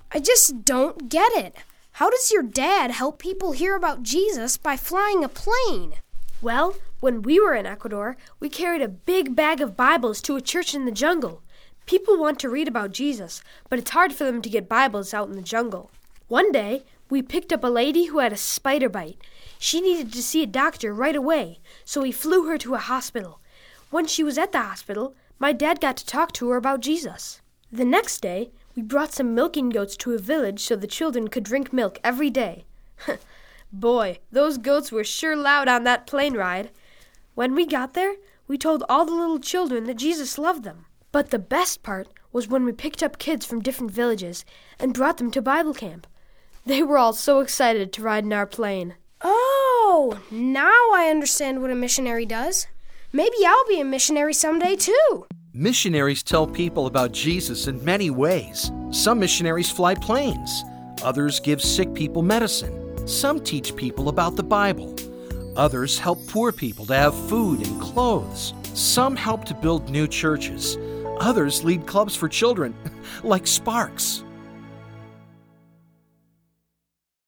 I just don't get it. How does your dad help people hear about Jesus by flying a plane? Well, when we were in Ecuador, we carried a big bag of Bibles to a church in the jungle. People want to read about Jesus, but it's hard for them to get Bibles out in the jungle. One day, we picked up a lady who had a spider bite. She needed to see a doctor right away, so we flew her to a hospital. When she was at the hospital, my dad got to talk to her about Jesus. The next day, we brought some milking goats to a village so the children could drink milk every day. Boy, those goats were sure loud on that plane ride. When we got there, we told all the little children that Jesus loved them. But the best part was when we picked up kids from different villages and brought them to Bible camp. They were all so excited to ride in our plane. Oh, now I understand what a missionary does. Maybe I'll be a missionary someday too. Missionaries tell people about Jesus in many ways. Some missionaries fly planes. Others give sick people medicine. Some teach people about the Bible. Others help poor people to have food and clothes. Some help to build new churches. Others lead clubs for children, like Sparks.